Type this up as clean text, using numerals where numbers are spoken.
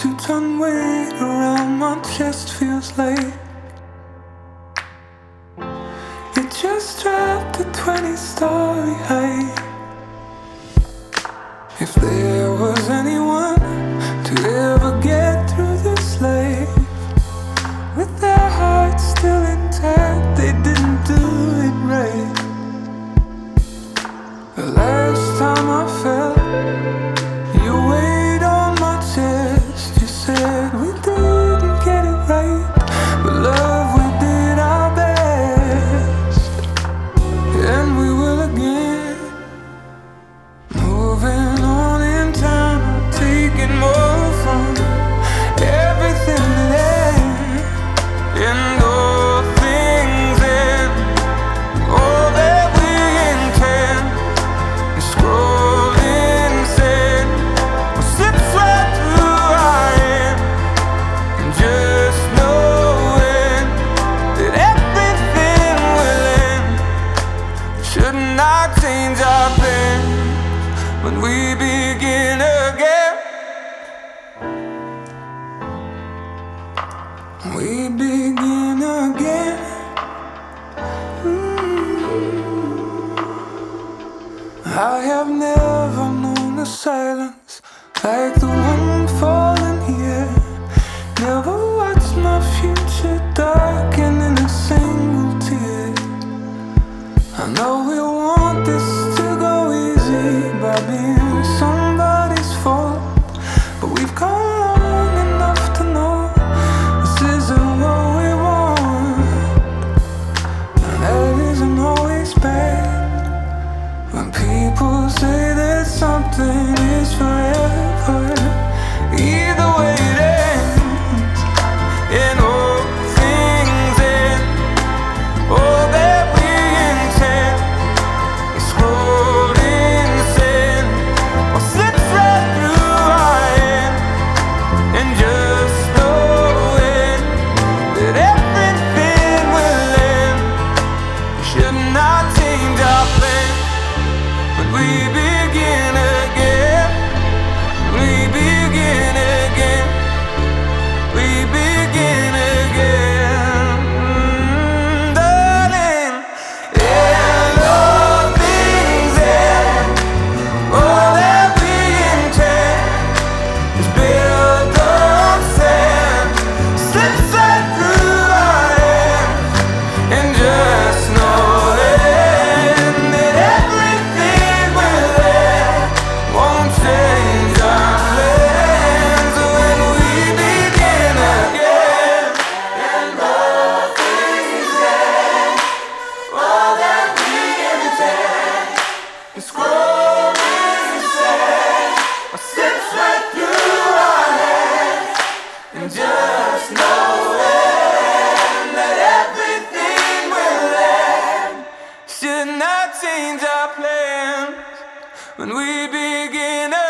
2-ton weight around my chest feels like you just dropped a 20-story height. If there was anyone to ever get through this life with their hearts still intact, they didn't do it right. The last time I felt your weight on my chest, you said we didn't get it right, but love, we did our best, and we will again. Moving on in time, taking more from everything that ends, and all things end, all that we intend. And scrolling sand will slip right through our hand, and just knowing that everything will end should not change our plans when we begin again. We begin again. I have never known a silence like the one falling here. Never watched my future darken in a single tear. I know we want this to go easy by being somebody's fault, but we've come long enough to know this isn't what we want, and that isn't always bad. When people say that something is forever, either way it ends, and all things end, all that we intend is scrolling sand or slips right through our hand, and just knowing that everything will end should not change our plans. We begin again, we begin again, we begin again, darling. And all things end, all that we intend is built on sand, slips right through our hands, and just knowing that everything won't change our plans when we begin again. And all things end, all that we intend is scrolling sand or slips right through our hands, and just knowing that everything will end should not change our plans when we begin